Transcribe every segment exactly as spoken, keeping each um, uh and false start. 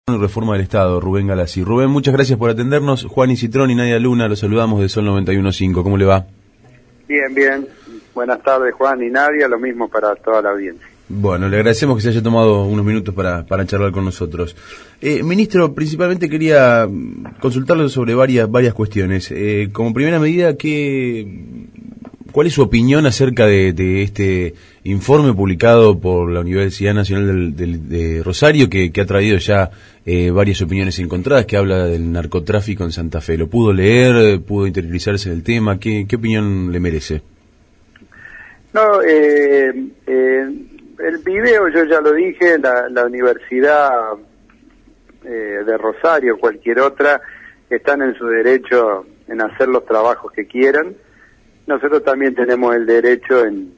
Reforma del Estado, Rubén Galassi. Rubén, muchas gracias por atendernos. Juan Citrón y Nadia Luna, los saludamos de Sol noventa y uno punto cinco. ¿Cómo le va? Bien, bien. Buenas tardes, Juan y Nadia, lo mismo para toda la audiencia. Bueno, le agradecemos que se haya tomado unos minutos para, para charlar con nosotros. Eh, ministro, principalmente quería consultarle sobre varias varias cuestiones. Eh, como primera medida, ¿qué, ¿cuál es su opinión acerca de, de este informe publicado por la Universidad Nacional del, del, de Rosario, que, que ha traído ya eh, varias opiniones encontradas, que habla del narcotráfico en Santa Fe? ¿Lo pudo leer? ¿Pudo interiorizarse del tema? ¿Qué, qué opinión le merece? No, eh, eh, el video, yo ya lo dije, la, la Universidad eh, de Rosario, cualquier otra, están en su derecho en hacer los trabajos que quieran. Nosotros también tenemos el derecho en,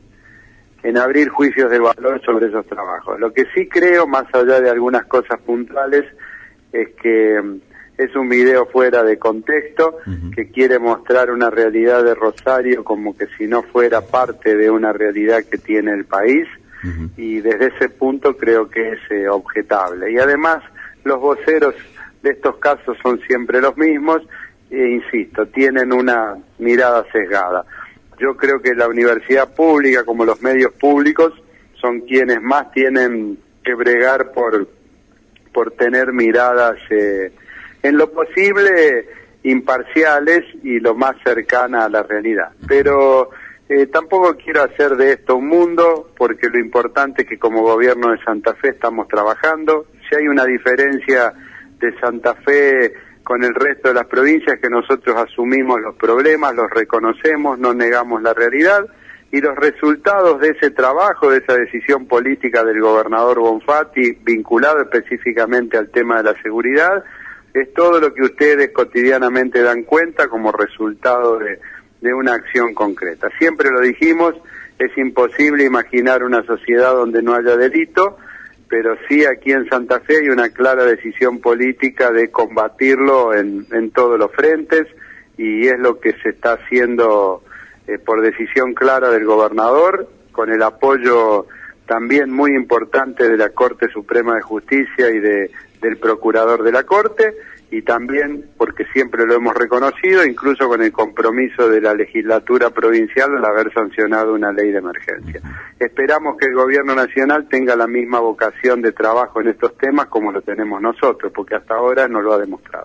en abrir juicios de valor sobre esos trabajos. Lo que sí creo, más allá de algunas cosas puntuales, es que es un video fuera de contexto, uh-huh. que quiere mostrar una realidad de Rosario como que si no fuera parte de una realidad que tiene el país, uh-huh. y desde ese punto creo que es eh, objetable. Y además, los voceros de estos casos son siempre los mismos, e insisto, tienen una mirada sesgada. Yo creo que la universidad pública, como los medios públicos, son quienes más tienen que bregar por, por tener miradas eh, en lo posible imparciales y lo más cercana a la realidad. Pero eh, tampoco quiero hacer de esto un mundo, porque lo importante es que como gobierno de Santa Fe estamos trabajando. Si hay una diferencia de Santa Fe con el resto de las provincias, que nosotros asumimos los problemas, los reconocemos, no negamos la realidad, y los resultados de ese trabajo, de esa decisión política del gobernador Bonfatti, vinculado específicamente al tema de la seguridad, es todo lo que ustedes cotidianamente dan cuenta como resultado de, de una acción concreta. Siempre lo dijimos, es imposible imaginar una sociedad donde no haya delito, pero sí aquí en Santa Fe hay una clara decisión política de combatirlo en, en todos los frentes, y es lo que se está haciendo eh, por decisión clara del gobernador, con el apoyo también muy importante de la Corte Suprema de Justicia y de del Procurador de la Corte, y también, porque siempre lo hemos reconocido, incluso con el compromiso de la legislatura provincial al haber sancionado una ley de emergencia. Esperamos que el gobierno nacional tenga la misma vocación de trabajo en estos temas como lo tenemos nosotros, porque hasta ahora no lo ha demostrado.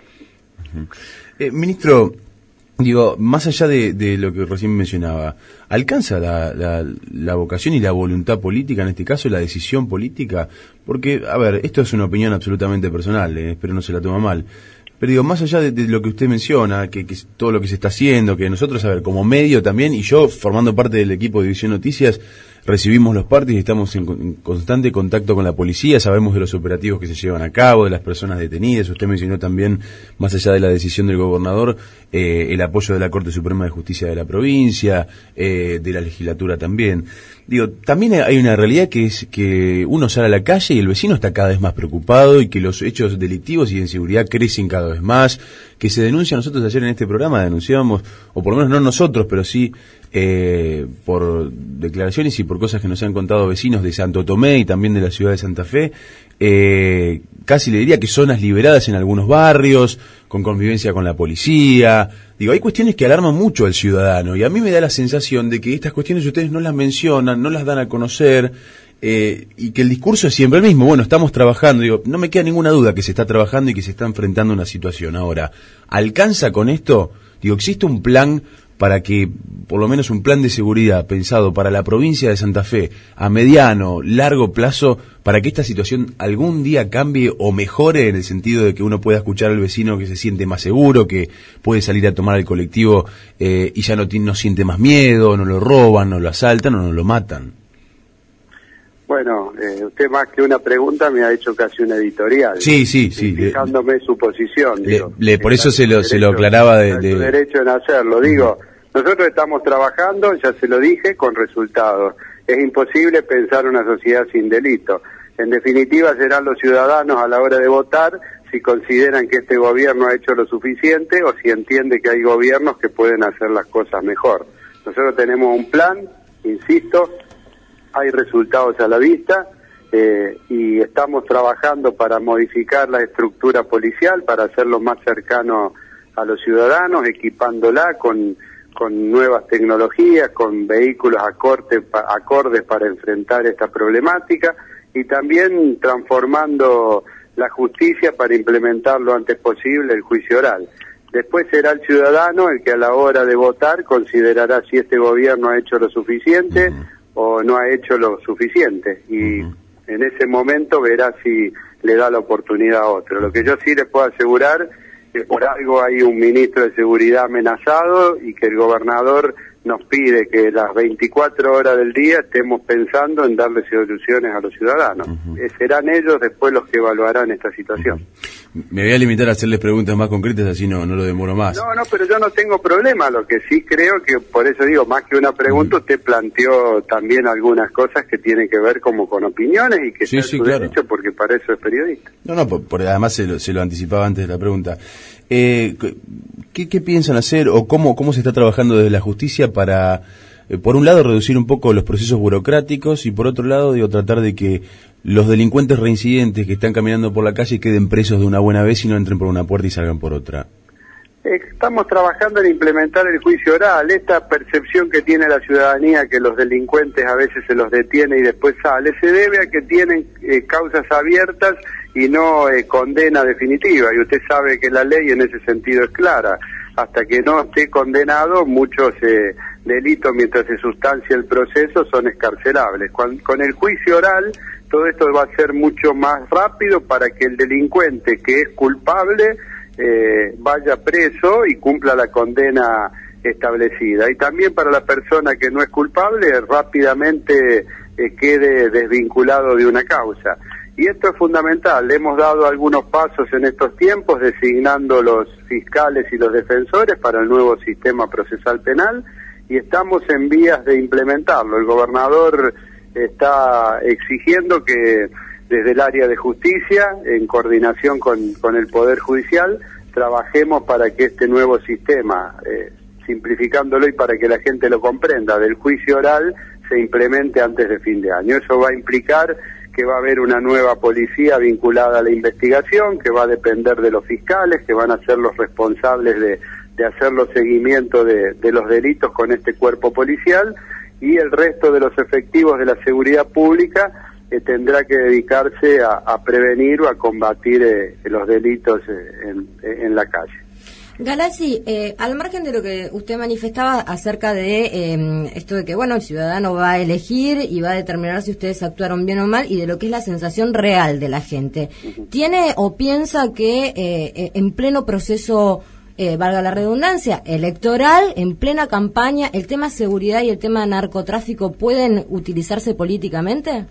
Eh, ministro, digo, más allá de, de lo que recién mencionaba, ¿alcanza la, la, la vocación y la voluntad política, en este caso la decisión política? Porque, a ver, esto es una opinión absolutamente personal, eh, espero no se la toma mal, pero digo, más allá de, de lo que usted menciona, que, que todo lo que se está haciendo, que nosotros, a ver, como medio también, y yo formando parte del equipo de División Noticias, recibimos los partes y estamos en, en constante contacto con la policía, sabemos de los operativos que se llevan a cabo, de las personas detenidas. Usted mencionó también, más allá de la decisión del gobernador, eh, el apoyo de la Corte Suprema de Justicia de la provincia, eh, de la legislatura también. Digo, también hay una realidad que es que uno sale a la calle y el vecino está cada vez más preocupado, y que los hechos delictivos y de inseguridad crecen cada vez más, que se denuncia. Nosotros ayer en este programa denunciábamos, o por lo menos no nosotros, pero sí eh, por declaraciones y por cosas que nos han contado vecinos de Santo Tomé y también de la ciudad de Santa Fe, eh, casi le diría que zonas liberadas en algunos barrios, con convivencia con la policía. Digo, hay cuestiones que alarman mucho al ciudadano, y a mí me da la sensación de que estas cuestiones ustedes no las mencionan, no las dan a conocer, eh, y que el discurso es siempre el mismo. Bueno, estamos trabajando. Digo, no me queda ninguna duda que se está trabajando y que se está enfrentando a una situación. Ahora, ¿alcanza con esto? Digo, ¿existe un plan para que, por lo menos un plan de seguridad pensado para la provincia de Santa Fe a mediano, largo plazo, para que esta situación algún día cambie o mejore, en el sentido de que uno pueda escuchar al vecino que se siente más seguro, que puede salir a tomar el colectivo eh, y ya no, no siente más miedo, no lo roban, no lo asaltan o no lo matan? Bueno, eh, usted más que una pregunta me ha hecho casi una editorial. Sí, sí, sí. Fijándome le, su posición. Le, digo, le, por eso se lo, derecho, se lo aclaraba de... de... Su derecho en hacerlo. Digo, nosotros estamos trabajando, ya se lo dije, con resultados. Es imposible pensar una sociedad sin delito. En definitiva, serán los ciudadanos a la hora de votar si consideran que este gobierno ha hecho lo suficiente o si entiende que hay gobiernos que pueden hacer las cosas mejor. Nosotros tenemos un plan, insisto, hay resultados a la vista, eh, y estamos trabajando para modificar la estructura policial, para hacerlo más cercano a los ciudadanos, equipándola con, con nuevas tecnologías, con vehículos acordes, acordes para enfrentar esta problemática, y también transformando la justicia para implementar lo antes posible el juicio oral. Después será el ciudadano el que a la hora de votar considerará si este gobierno ha hecho lo suficiente uh-huh. o no ha hecho lo suficiente, y uh-huh. en ese momento verá si le da la oportunidad a otro. Lo que yo sí les puedo asegurar es que por algo hay un ministro de Seguridad amenazado y que el gobernador nos pide que las veinticuatro horas del día estemos pensando en darle soluciones a los ciudadanos. Uh-huh. Eh, serán ellos después los que evaluarán esta situación. Uh-huh. Me voy a limitar a hacerles preguntas más concretas, así no, no lo demoro más. No, no, pero yo no tengo problema. Lo que sí creo que, por eso digo, más que una pregunta, uh-huh. usted planteó también algunas cosas que tienen que ver como con opiniones y que sí, está sí, en su claro. derecho, porque para eso es periodista. No, no, por, por, además se lo, se lo anticipaba antes de la pregunta. Eh, ¿qué, ¿Qué piensan hacer o cómo, cómo se está trabajando desde la justicia para, eh, por un lado, reducir un poco los procesos burocráticos y por otro lado, digo, tratar de que los delincuentes reincidentes que están caminando por la calle queden presos de una buena vez y no entren por una puerta y salgan por otra? Estamos trabajando en implementar el juicio oral. Esta percepción que tiene la ciudadanía que los delincuentes a veces se los detiene y después sale, se debe a que tienen eh, causas abiertas y no eh, condena definitiva, y usted sabe que la ley en ese sentido es clara. Hasta que no esté condenado, muchos eh, delitos, mientras se sustancia el proceso, son escarcelables. Con, con el juicio oral, todo esto va a ser mucho más rápido para que el delincuente que es culpable eh, vaya preso y cumpla la condena establecida. Y también para la persona que no es culpable, rápidamente eh, quede desvinculado de una causa. Y esto es fundamental. Hemos dado algunos pasos en estos tiempos, designando los fiscales y los defensores para el nuevo sistema procesal penal, y estamos en vías de implementarlo. El gobernador está exigiendo que desde el área de justicia, en coordinación con, con el Poder Judicial, trabajemos para que este nuevo sistema, eh, simplificándolo y para que la gente lo comprenda, del juicio oral se implemente antes de fin de año. Eso va a implicar que va a haber una nueva policía vinculada a la investigación, que va a depender de los fiscales, que van a ser los responsables de, de hacer los seguimientos de, de los delitos con este cuerpo policial, y el resto de los efectivos de la seguridad pública eh, tendrá que dedicarse a, a prevenir o a combatir eh, los delitos eh, en, en la calle. Galassi, eh, al margen de lo que usted manifestaba acerca de eh, esto de que, bueno, el ciudadano va a elegir y va a determinar si ustedes actuaron bien o mal, y de lo que es la sensación real de la gente, ¿tiene o piensa que eh, en pleno proceso, eh, valga la redundancia, electoral, en plena campaña, el tema seguridad y el tema narcotráfico pueden utilizarse políticamente?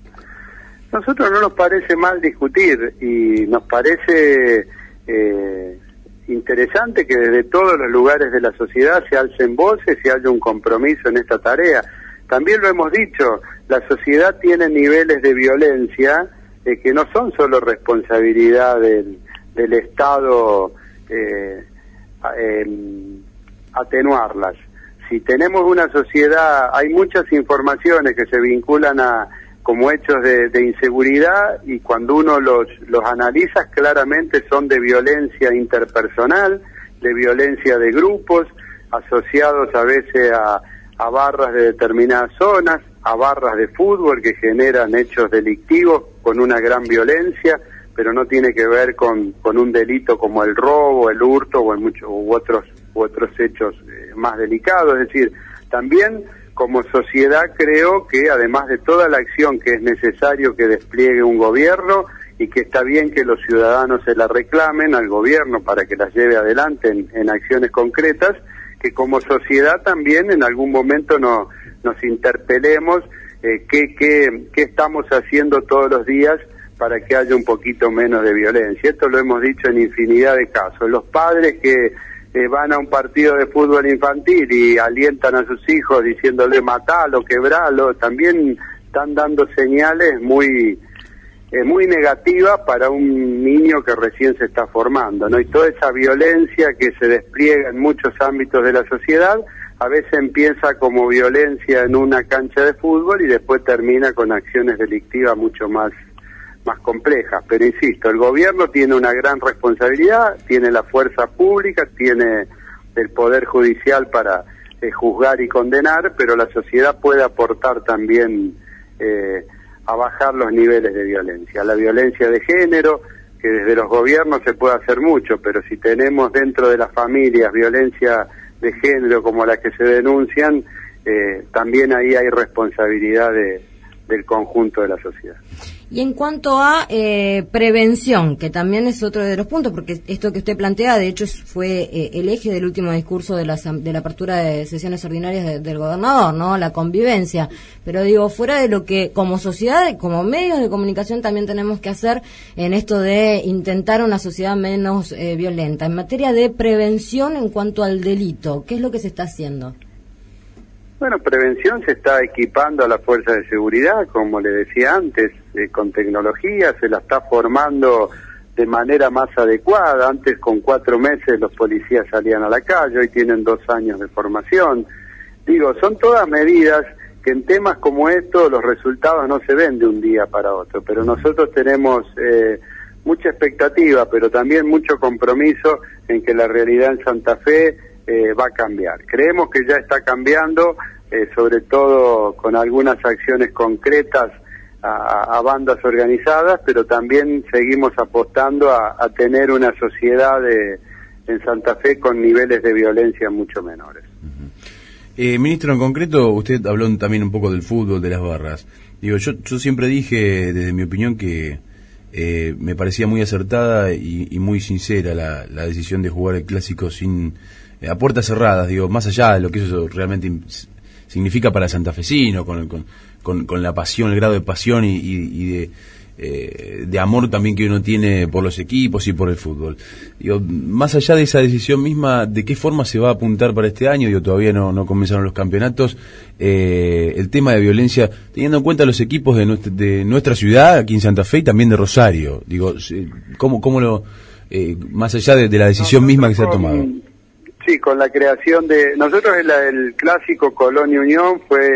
Nosotros no nos parece mal discutir, y nos parece Eh, interesante que desde todos los lugares de la sociedad se alcen voces y haya un compromiso en esta tarea. También lo hemos dicho, la sociedad tiene niveles de violencia eh, que no son solo responsabilidad del, del Estado eh, eh, atenuarlas. Si tenemos una sociedad, hay muchas informaciones que se vinculan a como hechos de, de inseguridad, y cuando uno los, los analiza claramente son de violencia interpersonal, de violencia de grupos, asociados a veces a, a barras de determinadas zonas, a barras de fútbol que generan hechos delictivos con una gran violencia, pero no tiene que ver con, con un delito como el robo, el hurto o en muchos u otros, u otros hechos eh, más delicados. Es decir, también como sociedad creo que además de toda la acción que es necesario que despliegue un gobierno, y que está bien que los ciudadanos se la reclamen al gobierno para que las lleve adelante en, en acciones concretas, que como sociedad también en algún momento no, nos interpelemos eh, qué, qué, qué estamos haciendo todos los días para que haya un poquito menos de violencia. Esto lo hemos dicho en infinidad de casos. Los padres que Eh, van a un partido de fútbol infantil y alientan a sus hijos diciéndole matalo, quebralo, también están dando señales muy eh, muy negativas para un niño que recién se está formando, ¿no? Y toda esa violencia que se despliega en muchos ámbitos de la sociedad a veces empieza como violencia en una cancha de fútbol y después termina con acciones delictivas mucho más, más complejas. Pero insisto, el gobierno tiene una gran responsabilidad, tiene la fuerza pública, tiene el poder judicial para eh, juzgar y condenar, pero la sociedad puede aportar también eh, a bajar los niveles de violencia. La violencia de género, que desde los gobiernos se puede hacer mucho, pero si tenemos dentro de las familias violencia de género como la que se denuncian, eh, también ahí hay responsabilidad de, del conjunto de la sociedad. Y en cuanto a eh, prevención, que también es otro de los puntos, porque esto que usted plantea, de hecho, fue eh, el eje del último discurso de la, de la apertura de sesiones ordinarias de, del gobernador, ¿no? La convivencia. Pero digo, fuera de lo que como sociedad, como medios de comunicación también tenemos que hacer en esto de intentar una sociedad menos eh, violenta. En materia de prevención en cuanto al delito, ¿qué es lo que se está haciendo? Bueno, prevención se está equipando a la fuerza de seguridad, como le decía antes, eh, con tecnología, se la está formando de manera más adecuada. Antes con cuatro meses los policías salían a la calle, hoy tienen dos años de formación. Digo, son todas medidas que en temas como estos los resultados no se ven de un día para otro, pero nosotros tenemos eh, mucha expectativa, pero también mucho compromiso en que la realidad en Santa Fe Eh, va a cambiar. Creemos que ya está cambiando, eh, sobre todo con algunas acciones concretas a, a bandas organizadas, pero también seguimos apostando a, a tener una sociedad de, en Santa Fe con niveles de violencia mucho menores. Uh-huh. eh, ministro, en concreto, usted habló también un poco del fútbol, de las barras. Digo, yo, yo siempre dije, desde mi opinión, que eh, me parecía muy acertada y, y muy sincera la, la decisión de jugar el clásico sin a puertas cerradas, digo, más allá de lo que eso realmente significa para el santafesino, con, con, con, con la pasión, el grado de pasión y, y, y de, eh, de amor también que uno tiene por los equipos y por el fútbol. Digo, más allá de esa decisión misma, ¿de qué forma se va a apuntar para este año? Digo, todavía no, no comenzaron los campeonatos. Eh, el tema de violencia, teniendo en cuenta los equipos de nuestra, de nuestra ciudad, aquí en Santa Fe, y también de Rosario. Digo, ¿cómo, cómo lo, eh, más allá de, de la decisión no, misma no, que se ha tomado? Sí, con la creación de... Nosotros el, el clásico Colonia Unión fue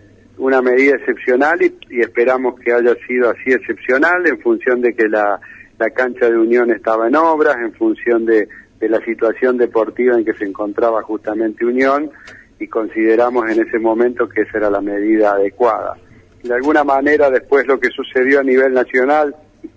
una medida excepcional y, y esperamos que haya sido así excepcional en función de que la, la cancha de Unión estaba en obras, en función de, de la situación deportiva en que se encontraba justamente Unión, y consideramos en ese momento que esa era la medida adecuada. De alguna manera después lo que sucedió a nivel nacional,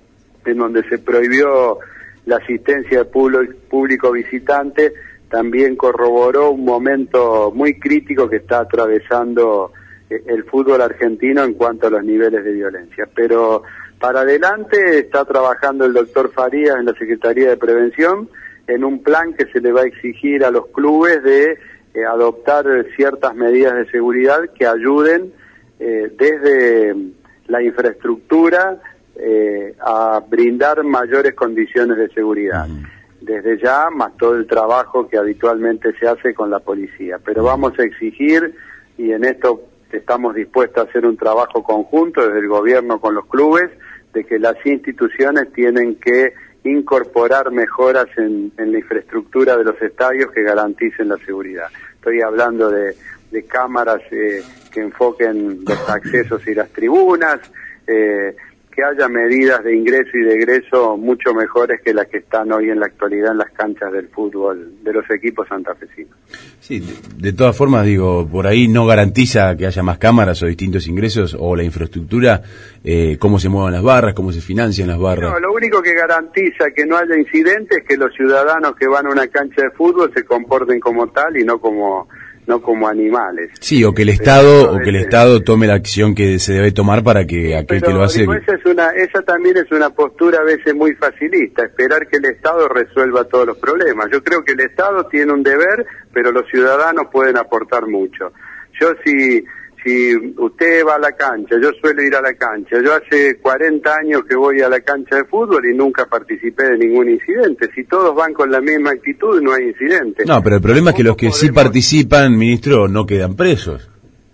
en donde se prohibió la asistencia de público visitante, también corroboró un momento muy crítico que está atravesando el fútbol argentino en cuanto a los niveles de violencia. Pero para adelante está trabajando el doctor Farías en la Secretaría de Prevención en un plan que se le va a exigir a los clubes de eh, adoptar ciertas medidas de seguridad que ayuden eh, desde la infraestructura eh, a brindar mayores condiciones de seguridad. Uh-huh. Desde ya, más todo el trabajo que habitualmente se hace con la policía. Pero vamos a exigir, y en esto estamos dispuestos a hacer un trabajo conjunto desde el gobierno con los clubes, de que las instituciones tienen que incorporar mejoras en, en la infraestructura de los estadios que garanticen la seguridad. Estoy hablando de, de cámaras eh, que enfoquen los accesos y las tribunas, eh, que haya medidas de ingreso y de egreso mucho mejores que las que están hoy en la actualidad en las canchas del fútbol de los equipos santafesinos. Sí, de, de todas formas, digo, por ahí no garantiza que haya más cámaras o distintos ingresos o la infraestructura, eh, cómo se muevan las barras, cómo se financian las barras. No, lo único que garantiza que no haya incidentes es que los ciudadanos que van a una cancha de fútbol se comporten como tal y no como no como animales. Sí, o que el Estado o que el Estado tome la acción que se debe tomar para que aquel pero, que lo hace... Digo, esa, es una, esa también es una postura a veces muy facilista, esperar que el Estado resuelva todos los problemas. Yo creo que el Estado tiene un deber, pero los ciudadanos pueden aportar mucho. Yo si... Si usted va a la cancha, yo suelo ir a la cancha, yo hace cuarenta años que voy a la cancha de fútbol y nunca participé de ningún incidente. Si todos van con la misma actitud, no hay incidente. No, pero el problema es que los que podemos... sí participan, ministro, no quedan presos.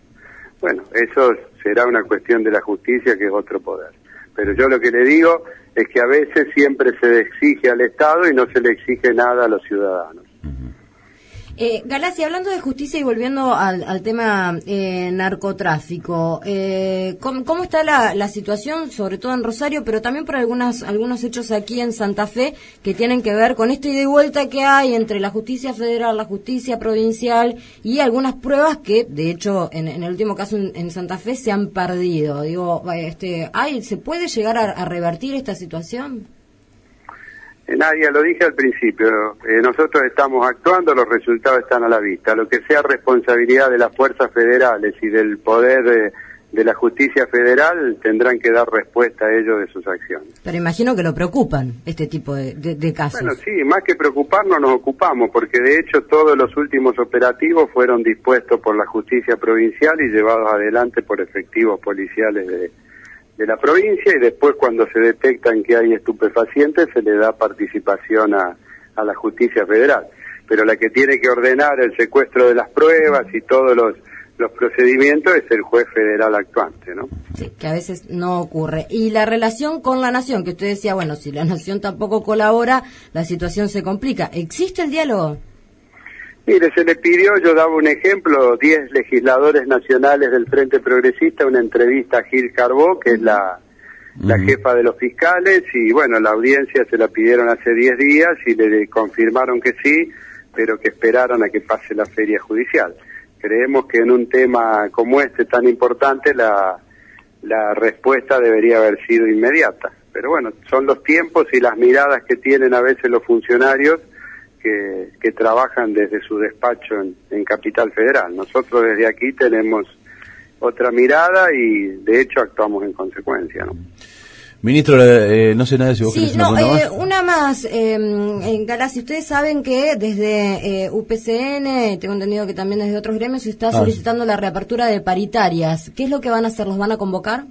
Bueno, eso será una cuestión de la justicia, que es otro poder. Pero yo lo que le digo es que a veces siempre se exige al Estado y no se le exige nada a los ciudadanos. Eh, Galassi, hablando de justicia y volviendo al, al tema eh, narcotráfico, eh, ¿cómo, ¿cómo está la, la situación, sobre todo en Rosario, pero también por algunas, algunos hechos aquí en Santa Fe que tienen que ver con esta ida y vuelta que hay entre la justicia federal, la justicia provincial y algunas pruebas que, de hecho, en, en el último caso en, en Santa Fe se han perdido? Digo, este, ¿hay, ¿se puede llegar a, a revertir esta situación? Nadia, lo dije al principio, eh, nosotros estamos actuando, los resultados están a la vista. Lo que sea responsabilidad de las fuerzas federales y del poder de, de la justicia federal tendrán que dar respuesta a ello de sus acciones. Pero imagino que lo preocupan este tipo de, de, de casos. Bueno, sí, más que preocuparnos nos ocupamos, porque de hecho todos los últimos operativos fueron dispuestos por la justicia provincial y llevados adelante por efectivos policiales de de la provincia, y después cuando se detectan que hay estupefacientes se le da participación a, a la justicia federal. Pero la que tiene que ordenar el secuestro de las pruebas y todos los, los procedimientos es el juez federal actuante, ¿no? Sí, que a veces no ocurre. Y la relación con la nación, que usted decía, bueno, si la nación tampoco colabora, la situación se complica. ¿Existe el diálogo? Mire, se le pidió, yo daba un ejemplo, diez legisladores nacionales del Frente Progresista, una entrevista a Gil Carbó, que es la, la uh-huh. jefa de los fiscales, y bueno, la audiencia se la pidieron hace diez días y le confirmaron que sí, pero que esperaron a que pase la feria judicial. Creemos que en un tema como este tan importante la, la respuesta debería haber sido inmediata. Pero bueno, son los tiempos y las miradas que tienen a veces los funcionarios Que, que trabajan desde su despacho en, en Capital Federal. Nosotros desde aquí tenemos otra mirada y de hecho actuamos en consecuencia, ¿no? Ministro, eh, no sé nada si vos sí, querés no, una eh, más. Una más, eh, en Galassi, ustedes saben que desde eh, U P C N, tengo entendido que también desde otros gremios, se está ah, solicitando sí. la reapertura de paritarias. ¿Qué es lo que van a hacer? ¿Los van a convocar?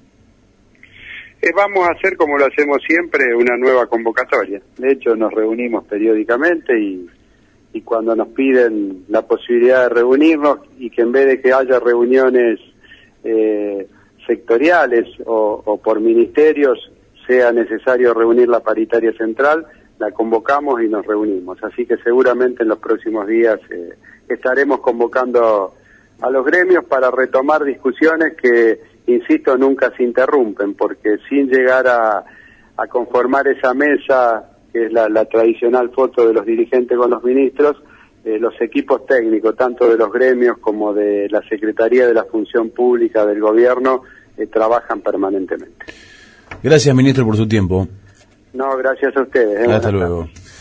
Eh, vamos a hacer, como lo hacemos siempre, una nueva convocatoria. De hecho, nos reunimos periódicamente y, y cuando nos piden la posibilidad de reunirnos y que en vez de que haya reuniones eh, sectoriales o, o por ministerios sea necesario reunir la paritaria central, la convocamos y nos reunimos. Así que seguramente en los próximos días eh, estaremos convocando a los gremios para retomar discusiones que, insisto, nunca se interrumpen, porque sin llegar a, a conformar esa mesa, que es la, la tradicional foto de los dirigentes con los ministros, eh, los equipos técnicos, tanto de los gremios como de la Secretaría de la Función Pública del Gobierno, eh, trabajan permanentemente. Gracias, ministro, por su tiempo. No, gracias a ustedes. ¿eh? Hasta luego.